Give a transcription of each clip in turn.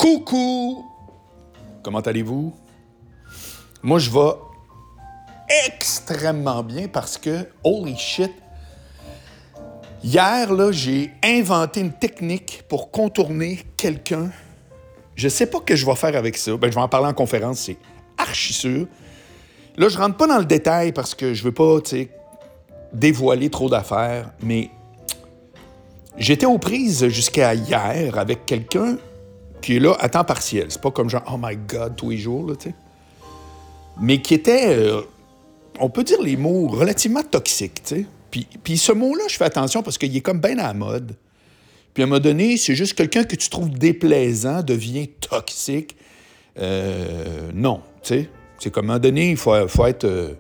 Coucou! Comment allez-vous? Moi, je vais extrêmement bien parce que, holy shit, hier, là, j'ai inventé une technique pour contourner quelqu'un. Je sais pas ce que je vais faire avec ça. Ben, je vais en parler en conférence, c'est archi sûr. Là, je rentre pas dans le détail parce que je veux pas, dévoiler trop d'affaires, mais j'étais aux prises jusqu'à hier avec quelqu'un qui est là à temps partiel. C'est pas comme genre, oh my God, tous les jours, là, tu sais. Mais qui était, on peut dire les mots relativement toxiques, tu sais. Puis ce mot-là, je fais attention parce qu'il est comme bien à la mode. Puis à un moment donné, c'est juste quelqu'un que tu trouves déplaisant devient toxique. Non, tu sais. C'est comme à un moment donné, il faut être...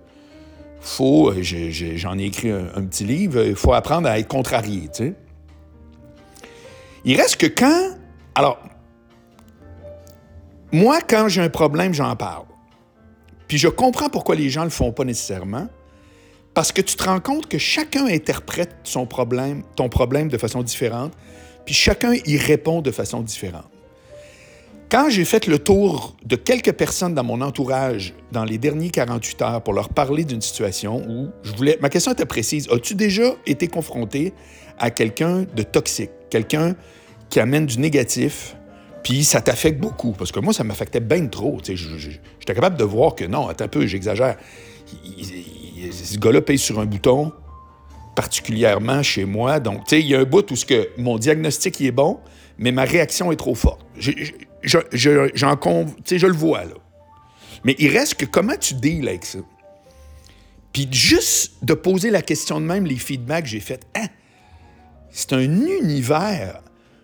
j'en ai écrit un petit livre, il faut apprendre à être contrarié, tu sais. Il reste que quand... Alors, moi, quand j'ai un problème, j'en parle. Puis je comprends pourquoi les gens le font pas nécessairement, parce que tu te rends compte que chacun interprète ton problème de façon différente, puis chacun y répond de façon différente. Quand j'ai fait le tour de quelques personnes dans mon entourage dans les derniers 48 heures pour leur parler d'une situation où ma question était précise. As-tu déjà été confronté à quelqu'un de toxique, quelqu'un qui amène du négatif, puis ça t'affecte beaucoup? Parce que moi, ça m'affectait bien trop. J'étais capable de voir que non, attends un peu, j'exagère. Ce gars-là pèse sur un bouton, particulièrement chez moi. Donc, il y a un bout où mon diagnostic il est bon, mais ma réaction est trop forte. Je le vois, là. Mais il reste que comment tu deals avec ça? Puis juste de poser la question de même, les feedbacks que j'ai faits, c'est un univers.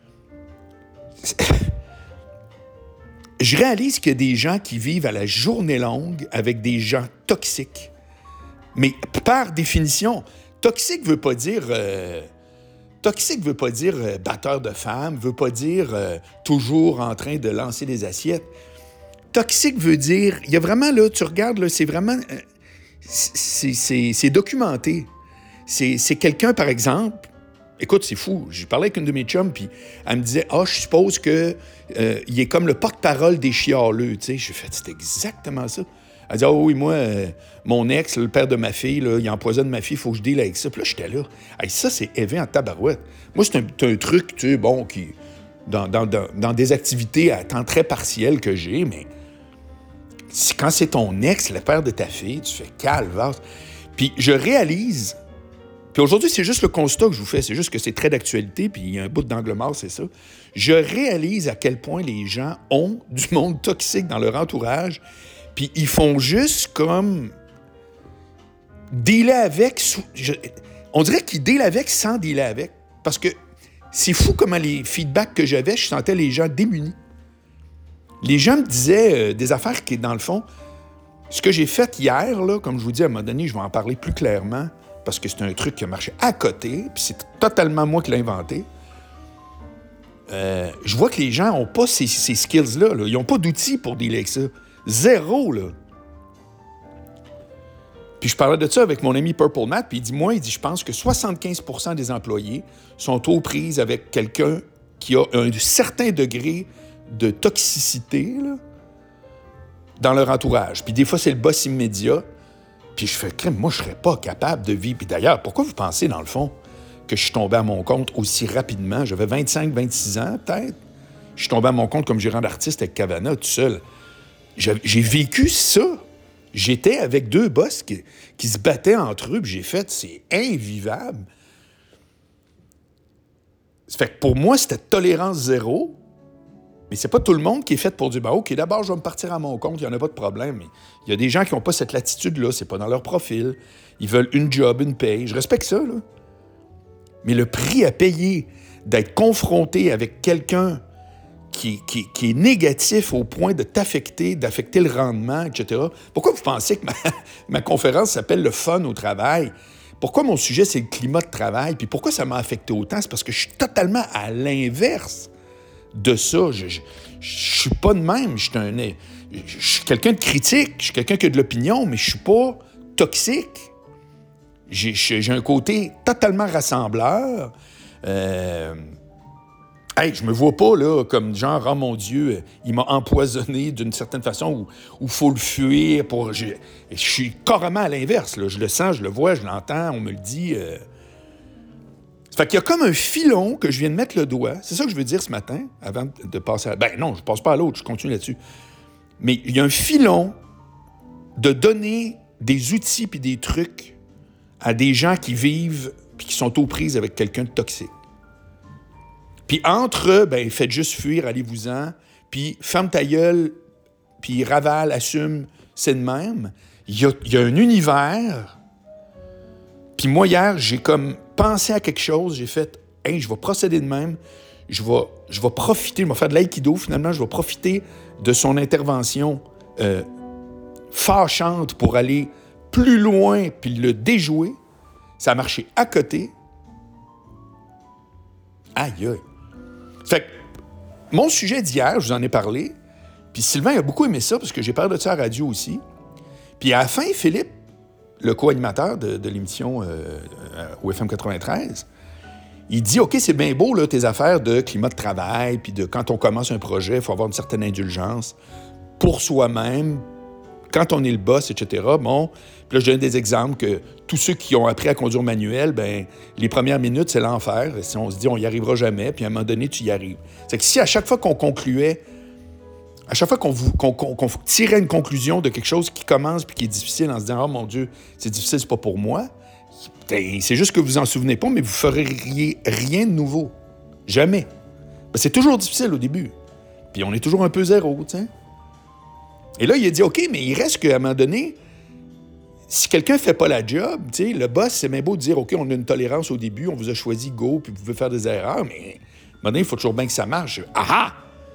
Je réalise qu'il y a des gens qui vivent à la journée longue avec des gens toxiques. Mais par définition, toxique veut pas dire... Toxique veut pas dire batteur de femmes, veut pas dire toujours en train de lancer des assiettes. Toxique veut dire... Il y a vraiment, là, tu regardes, là, c'est vraiment... c'est documenté. C'est quelqu'un, par exemple... Écoute, c'est fou. J'ai parlé avec une de mes chums, puis elle me disait « Ah, je suppose qu'il est comme le porte-parole des chialeux. » Tu sais, j'ai fait « C'est exactement ça. » Elle dit « Ah oui, moi, mon ex, le père de ma fille, là, il empoisonne ma fille, il faut que je deal avec ça. » Puis là, j'étais là. Hey, ça, c'est élevé en tabarouette. Moi, c'est un truc, tu sais, bon, qui... Dans des activités à temps très partiel que j'ai, mais quand c'est ton ex, le père de ta fille, tu fais calvaire. Puis je réalise... Puis aujourd'hui, c'est juste le constat que je vous fais. C'est juste que c'est très d'actualité, puis il y a un bout d'angle mort, c'est ça. Je réalise à quel point les gens ont du monde toxique dans leur entourage, puis ils font juste comme dealer avec... On dirait qu'ils dealent avec sans dealer avec. Parce que c'est fou comment les feedbacks que j'avais, je sentais les gens démunis. Les gens me disaient des affaires qui, dans le fond... Ce que j'ai fait hier, là, comme je vous dis, à un moment donné, je vais en parler plus clairement, parce que c'est un truc qui a marché à côté, puis c'est totalement moi qui l'ai inventé. Je vois que les gens n'ont pas ces skills-là. Là. Ils n'ont pas d'outils pour dealer avec ça. Zéro, là. Puis je parlais de ça avec mon ami Purple Matt, puis il dit, je pense que 75% des employés sont aux prises avec quelqu'un qui a un certain degré de toxicité, là, dans leur entourage. Puis des fois, c'est le boss immédiat. Puis je fais, crème, moi, je serais pas capable de vivre. Puis d'ailleurs, pourquoi vous pensez, dans le fond, que je suis tombé à mon compte aussi rapidement? J'avais 25, 26 ans, peut-être. Je suis tombé à mon compte comme gérant d'artiste avec Cavana, tout seul. J'ai vécu ça. J'étais avec deux boss qui se battaient entre eux, puis j'ai fait, c'est invivable. Ça fait que pour moi, c'était tolérance zéro. Mais c'est pas tout le monde qui est fait pour dire « OK, d'abord, je vais me partir à mon compte, il n'y en a pas de problème. » Mais il y a des gens qui n'ont pas cette latitude-là, c'est pas dans leur profil. Ils veulent une job, une paye. Je respecte ça, là. Mais le prix à payer d'être confronté avec quelqu'un qui est négatif au point de t'affecter, d'affecter le rendement, etc. Pourquoi vous pensez que ma conférence s'appelle « Le fun au travail » ? Pourquoi mon sujet, c'est le climat de travail? Puis pourquoi ça m'a affecté autant? C'est parce que je suis totalement à l'inverse de ça. Je suis pas de même. Je suis quelqu'un de critique. Je suis quelqu'un qui a de l'opinion, mais je suis pas toxique. J'ai un côté totalement rassembleur. Hey, je me vois pas là, comme genre, oh mon Dieu, il m'a empoisonné d'une certaine façon où faut le fuir. Je suis carrément à l'inverse. Là. Je le sens, je le vois, je l'entends, on me le dit. Fait qu'il y a comme un filon que je viens de mettre le doigt. C'est ça que je veux dire ce matin, avant de passer à... Ben non, je passe pas à l'autre, je continue là-dessus. Mais il y a un filon de donner des outils puis des trucs à des gens qui vivent puis qui sont aux prises avec quelqu'un de toxique. Puis entre eux, ben faites juste fuir, allez-vous-en, puis ferme ta gueule, puis ravale, assume, c'est de même. Il y a un univers. Puis moi, hier, j'ai comme pensé à quelque chose, j'ai fait « Hey, je vais procéder de même, je vais profiter, je vais faire de l'aïkido, finalement, je vais profiter de son intervention fâchante pour aller plus loin puis le déjouer. » Ça a marché à côté. Aïe, aïe. Fait que mon sujet d'hier, je vous en ai parlé, puis Sylvain a beaucoup aimé ça parce que j'ai parlé de ça à la radio aussi. Puis à la fin, Philippe, le co-animateur de l'émission au FM 93, il dit « OK, c'est bien beau, là, tes affaires de climat de travail, puis de quand on commence un projet, il faut avoir une certaine indulgence pour soi-même, quand on est le boss, etc. » Bon, puis là, je donne des exemples que tous ceux qui ont appris à conduire manuel, ben les premières minutes, c'est l'enfer. Si on se dit, on n'y arrivera jamais, puis à un moment donné, tu y arrives. C'est que si à chaque fois qu'on concluait, à chaque fois qu'on tirait une conclusion de quelque chose qui commence puis qui est difficile en se disant « Oh mon Dieu, c'est difficile, c'est pas pour moi », c'est juste que vous en souvenez pas, mais vous ferez rien de nouveau. Jamais. Ben, c'est toujours difficile au début. Puis on est toujours un peu zéro, tu sais. Et là, il a dit « OK, mais il reste qu'à un moment donné, si quelqu'un ne fait pas la job, tu sais, le boss, c'est bien beau de dire « OK, on a une tolérance au début, on vous a choisi, go, puis vous pouvez faire des erreurs, mais à un moment donné, il faut toujours bien que ça marche. » Ah!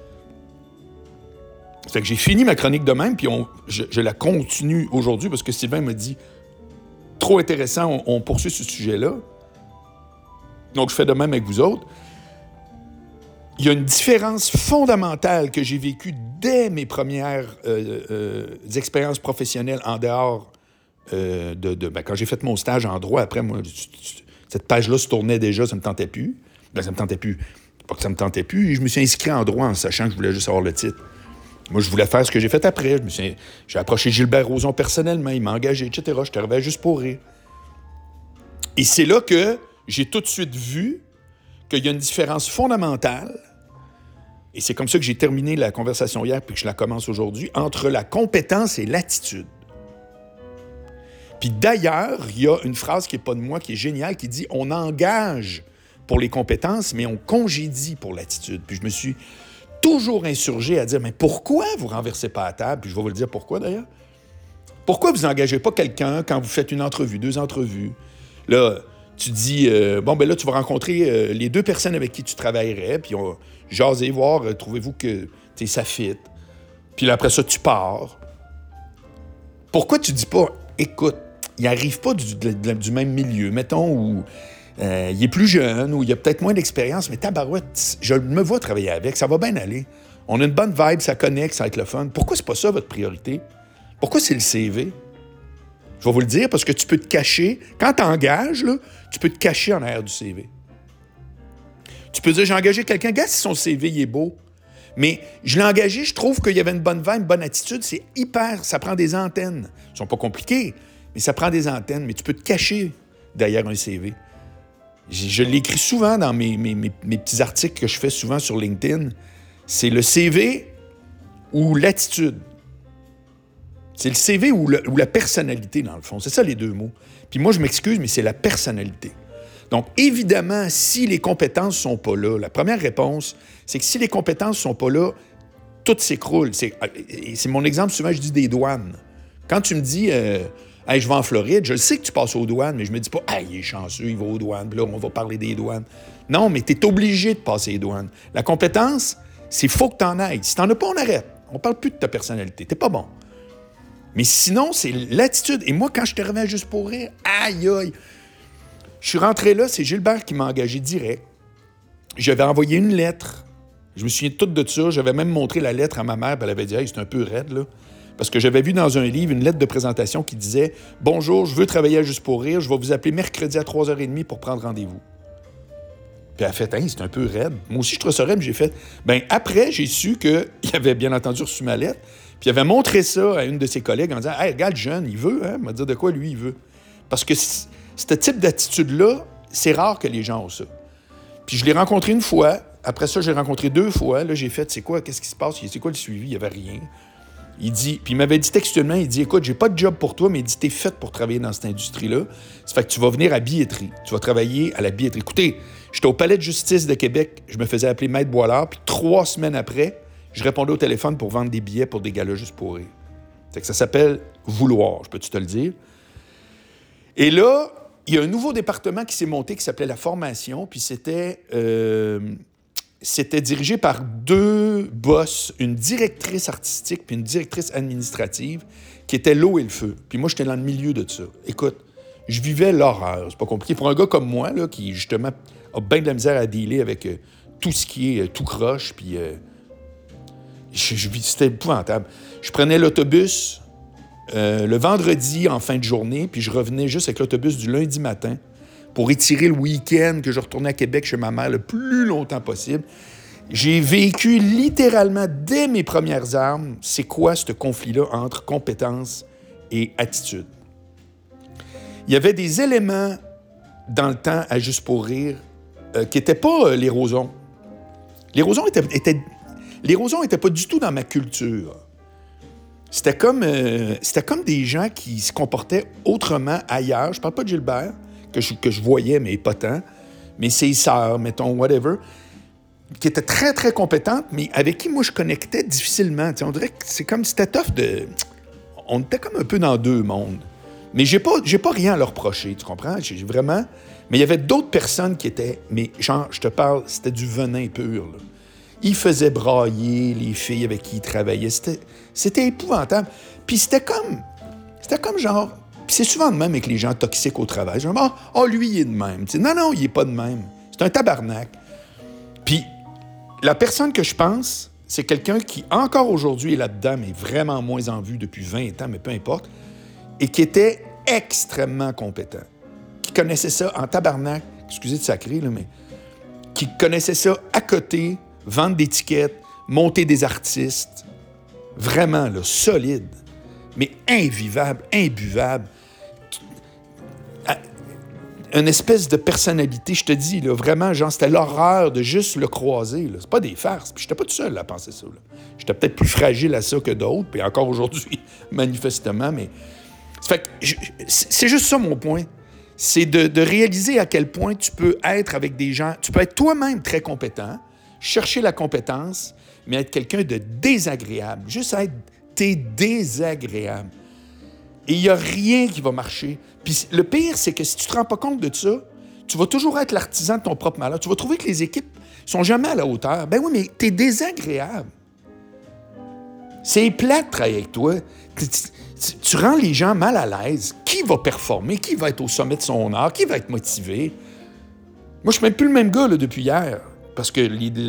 Fait que j'ai fini ma chronique de même, puis je la continue aujourd'hui parce que Sylvain m'a dit « Trop intéressant, on poursuit ce sujet-là. » Donc, je fais de même avec vous autres. Il y a une différence fondamentale que j'ai vécue dès mes premières expériences professionnelles en dehors quand j'ai fait mon stage en droit. Après, moi, cette page-là se tournait déjà, ça me tentait plus. Ben, ça me tentait plus. Pas que ça me tentait plus. Je me suis inscrit en droit en sachant que je voulais juste avoir le titre. Moi, je voulais faire ce que j'ai fait après. J'ai approché Gilbert Rozon personnellement, il m'a engagé, etc. Je arrivé juste pour rire. Et c'est là que j'ai tout de suite vu qu'il y a une différence fondamentale, et c'est comme ça que j'ai terminé la conversation hier puis que je la commence aujourd'hui, entre la compétence et l'attitude. Puis d'ailleurs, il y a une phrase qui n'est pas de moi, qui est géniale, qui dit « On engage pour les compétences, mais on congédie pour l'attitude. » Puis je me suis toujours insurgé à dire « Mais pourquoi vous ne renversez pas la table? » Puis je vais vous le dire pourquoi d'ailleurs. Pourquoi vous n'engagez pas quelqu'un quand vous faites une entrevue, 2 entrevues? Là, tu dis, là, tu vas rencontrer les 2 personnes avec qui tu travaillerais, puis on jaser, voir, trouvez-vous que ça fit. Puis là, après ça, tu pars. Pourquoi tu dis pas, écoute, il n'arrive pas du même milieu, mettons, où il est plus jeune, où il a peut-être moins d'expérience, mais tabarouette, je me vois travailler avec, ça va bien aller. On a une bonne vibe, ça connecte, ça va être le fun. Pourquoi c'est pas ça votre priorité? Pourquoi c'est le CV? Je vais vous le dire, parce que tu peux te cacher. Quand tu engages, là, tu peux te cacher en arrière du CV. Tu peux dire, j'ai engagé quelqu'un, regarde si son CV il est beau. Mais je l'ai engagé, je trouve qu'il y avait une bonne vibe, une bonne attitude. C'est hyper, ça prend des antennes. Ils sont pas compliqués, mais ça prend des antennes. Mais tu peux te cacher derrière un CV. Je l'écris souvent dans mes petits articles que je fais souvent sur LinkedIn. C'est le CV ou l'attitude. C'est le CV ou la personnalité, dans le fond. C'est ça, les 2 mots. Puis moi, je m'excuse, mais c'est la personnalité. Donc, évidemment, si les compétences ne sont pas là, la première réponse, c'est que si les compétences ne sont pas là, tout s'écroule. C'est mon exemple, souvent, je dis des douanes. Quand tu me dis, hey, je vais en Floride, je le sais que tu passes aux douanes, mais je me dis pas, hey, il est chanceux, il va aux douanes, puis là, on va parler des douanes. Non, mais tu es obligé de passer les douanes. La compétence, c'est faut que tu en ailles. Si tu n'en as pas, on arrête. On ne parle plus de ta personnalité. Tu n'es pas bon. Mais sinon, c'est l'attitude. Et moi, quand je suis arrivé à Juste pour rire, aïe, aïe, je suis rentré là, c'est Gilbert qui m'a engagé direct. J'avais envoyé une lettre. Je me souviens tout de ça. J'avais même montré la lettre à ma mère, puis elle avait dit « Hey, c'est un peu raide, là. » Parce que j'avais vu dans un livre une lettre de présentation qui disait « Bonjour, je veux travailler à Juste pour rire. Je vais vous appeler mercredi à 3h30 pour prendre rendez-vous. » Puis elle a fait, hein, c'est un peu raide. Moi aussi, je trouvais ça raide, mais j'ai fait, ben après, j'ai su qu'il avait bien entendu reçu ma lettre, puis il avait montré ça à une de ses collègues en disant, hey, regarde, jeune, il veut, hein, il m'a dit de quoi lui, il veut. Parce que ce type d'attitude-là, c'est rare que les gens ont ça. Puis je l'ai rencontré une fois. Après ça, j'ai rencontré 2 fois. Là, j'ai fait, c'est quoi, qu'est-ce qui se passe? C'est quoi le suivi? Il n'y avait rien. Il dit, puis il m'avait dit textuellement, il dit, écoute, j'ai pas de job pour toi, mais il dit, t'es faite pour travailler dans cette industrie-là. Ça fait que tu vas venir à billetterie. Tu vas travailler à la billetterie. Écoutez, j'étais au Palais de justice de Québec. Je me faisais appeler Maître Boilard. Puis 3 semaines après, je répondais au téléphone pour vendre des billets pour des galas juste pour rire. Fait que ça s'appelle vouloir, je peux-tu te le dire? Et là, il y a un nouveau département qui s'est monté qui s'appelait la formation, puis c'était dirigé par 2 boss, une directrice artistique puis une directrice administrative, qui étaient l'eau et le feu. Puis moi, j'étais dans le milieu de ça. Écoute, je vivais l'horreur. C'est pas compliqué. Pour un gars comme moi, là, qui, justement, a bien de la misère à dealer avec tout ce qui est tout croche, puis c'était épouvantable. Je prenais l'autobus le vendredi en fin de journée, puis je revenais juste avec l'autobus du lundi matin pour étirer le week-end que je retournais à Québec chez ma mère le plus longtemps possible. J'ai vécu littéralement, dès mes premières armes, c'est quoi ce conflit-là entre compétence et attitude. Il y avait des éléments dans le temps à Juste pour rire qui n'étaient pas l'érosion. L'érosion était pas du tout dans ma culture. C'était comme des gens qui se comportaient autrement ailleurs. Je parle pas de Gilbert, que je voyais, mais pas tant. Mais ses sœurs, mettons, whatever, qui étaient très, très compétentes, mais avec qui, moi, je connectais difficilement. T'sais, on dirait que c'est comme c'était tough de... On était comme un peu dans 2 mondes. Mais j'ai pas rien à leur reprocher, tu comprends? J'ai vraiment... Mais il y avait d'autres personnes qui étaient... Mais genre, je te parle, c'était du venin pur, là. Ils faisaient brailler les filles avec qui ils travaillaient. C'était épouvantable. Puis c'était comme genre... Puis c'est souvent de même avec les gens toxiques au travail. Genre, lui, il est de même. T'sais, non, il est pas de même. C'est un tabarnak. Puis la personne que je pense, c'est quelqu'un qui, encore aujourd'hui, est là-dedans, mais vraiment moins en vue depuis 20 ans, mais peu importe, et qui était extrêmement compétent. Qui connaissait ça en tabarnak, excusez de sacrer, là, mais qui connaissait ça à côté, vendre des tickets, monter des artistes, vraiment, là, solide, mais invivable, imbuvable. Une espèce de personnalité, je te dis, là, vraiment, genre, c'était l'horreur de juste le croiser. Là. C'est pas des farces. Puis j'étais pas tout seul à penser ça. Là. J'étais peut-être plus fragile à ça que d'autres, puis encore aujourd'hui, manifestement, mais... Ça fait que c'est juste ça, mon point. C'est de réaliser à quel point tu peux être avec des gens... Tu peux être toi-même très compétent, chercher la compétence, mais être quelqu'un de désagréable. Juste être... T'es désagréable. Et il n'y a rien qui va marcher. Puis le pire, c'est que si tu ne te rends pas compte de ça, tu vas toujours être l'artisan de ton propre malheur. Tu vas trouver que les équipes sont jamais à la hauteur. Ben oui, mais tu es désagréable. C'est plate de travailler avec toi. Tu rends les gens mal à l'aise. Qui va performer? Qui va être au sommet de son art? Qui va être motivé? Moi, je ne suis même plus le même gars là, depuis hier. Parce que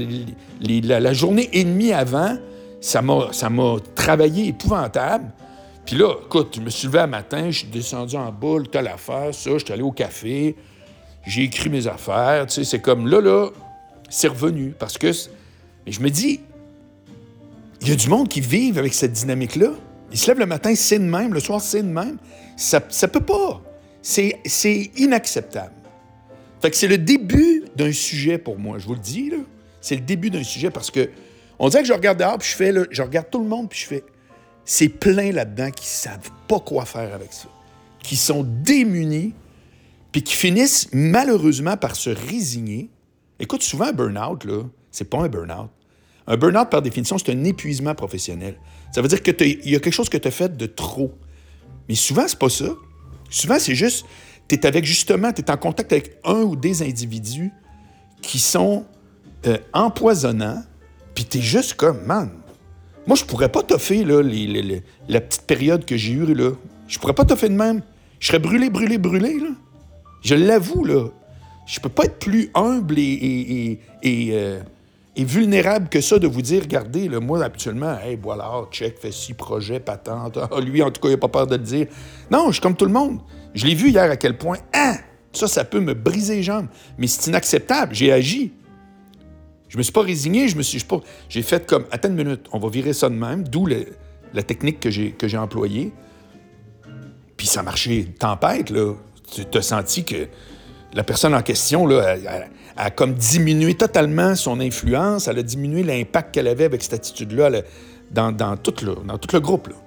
la journée et demie avant, ça m'a travaillé épouvantable. Puis là, écoute, je me suis levé un matin, je suis descendu en boule, telle affaire, ça, je suis allé au café, j'ai écrit mes affaires, tu sais, c'est comme là, c'est revenu. Parce que, mais je me dis, il y a du monde qui vit avec cette dynamique-là. Ils se lèvent le matin, c'est de même, le soir, c'est de même. Ça peut pas. C'est inacceptable. Fait que c'est le début d'un sujet pour moi, je vous le dis, là. C'est le début d'un sujet parce que, on dirait que je regarde dehors, puis je regarde tout le monde, puis je fais... C'est plein là-dedans qui ne savent pas quoi faire avec ça, qui sont démunis, puis qui finissent malheureusement par se résigner. Écoute, souvent un burn-out, là, c'est pas un burn-out. Un burn-out, par définition, c'est un épuisement professionnel. Ça veut dire qu'il y a quelque chose que tu as fait de trop. Mais souvent, c'est pas ça. Souvent, c'est juste, tu es en contact avec un ou des individus qui sont empoisonnants, puis tu es juste comme, man, moi, je pourrais pas toffer là, la petite période que j'ai eue, là. Je pourrais pas toffer de même. Je serais brûlé, là. Je l'avoue, là. Je peux pas être plus humble et vulnérable que ça de vous dire, regardez, là, moi, habituellement, hey, voilà, check, fais ci, projet, patente. Ah, lui, en tout cas, il a pas peur de le dire. Non, je suis comme tout le monde. Je l'ai vu hier à quel point, Ça peut me briser les jambes. Mais c'est inacceptable. J'ai agi. Je me suis pas résigné. J'ai fait comme, attends une minute, on va virer ça de même, d'où la technique que j'ai employée. Puis ça a marché. Tempête, là. Tu as senti que la personne en question, là, a comme diminué totalement son influence. Elle a diminué l'impact qu'elle avait avec cette attitude-là dans tout le groupe, là.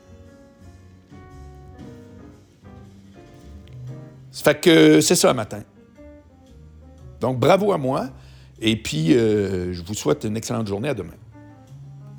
Ça fait que c'est ça, matin. Donc, bravo à moi. Et puis, je vous souhaite une excellente journée. À demain.